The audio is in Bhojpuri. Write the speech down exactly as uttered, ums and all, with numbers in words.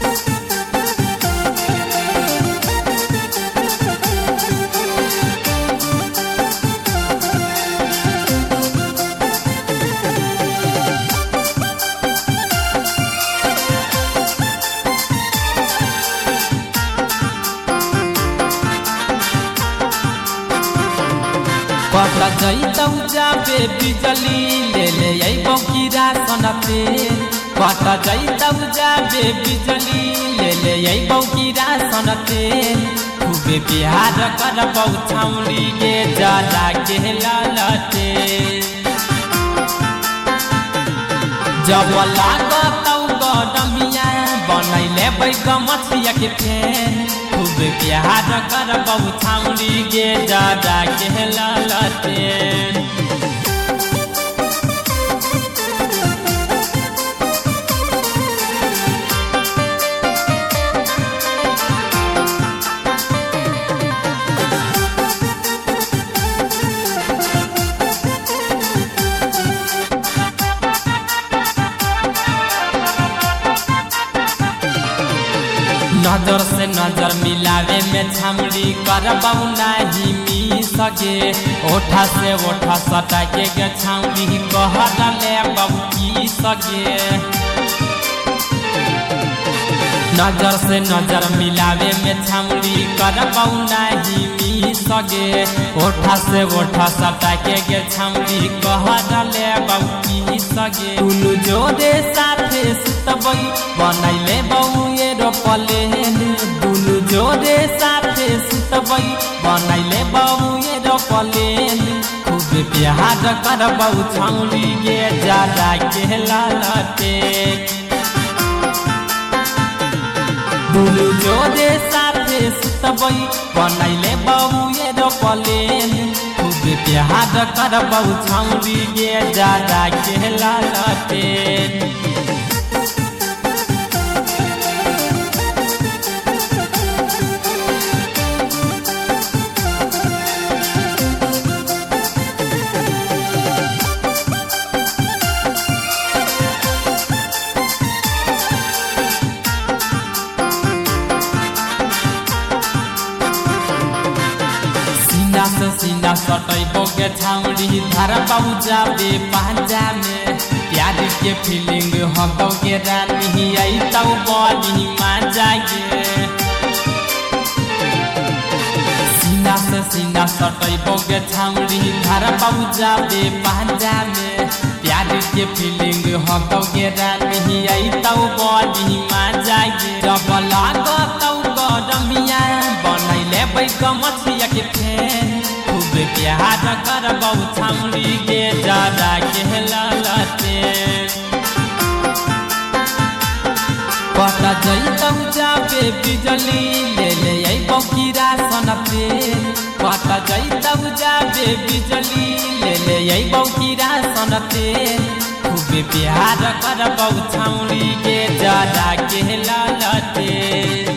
पता जैतौ जाबे बिजली ले ले अइबौ कीरा सनते पता जैतौ जाबे बिजली ले ले अइबौ कीरा सनते खूबे बिहार करबौ छौरी गे जरा के ललते जब लागतौ गरमिया बनैले बैगमछिया के फेन खूबे बिहार करबौ छौरी गे जरा के ललते नजर से नजर मिलावे में छमड़ी करबौ नाही मी सके ओठा से ओठा सटा के गे छौरी कहत ले बबकी सके नजर से नजर मिलावे में छमड़ी करबौ नाही मी सके ओठा से ओठा सटा के गे छौरी कहत ले बबकी सके दुनु जोरे साथे सुतबै बनैले बौए रोपलेन दुनु जोरे साथे सुतबै बनैले बौए रोपलेन खूब बिहार करबौ छौरी गे जरा के ललते दुनु जोरे साथे सुतबै बनैले बौए रोपलेन खूब बिहार करबौ छौरी गे जरा के ललते सीना से सीना सटैबौ गे छौरी धरबौ जाबे पांजा में प्यार के फीलिंग हतौ गे रानी अइतौ बड़ी मजा गे सीना से सीना सटैबौ गे छौरी धरबौ जाबे पांजा में प्यार के फीलिंग हतौ गे रानी अइतौ बड़ी मजा गे जब लागतौ गरमिया बनैले बैगमछिया के फेन खूब बिहार करबौ छौरी गे जरा के ललते पता जैतौ जाबे बिजली ले ले अइबौ कीरा सनते पता जैतौ जाबे बिजली ले ले अइबौ कीरा सनते खूब बिहार करबौ छौरी गे जरा के ललते।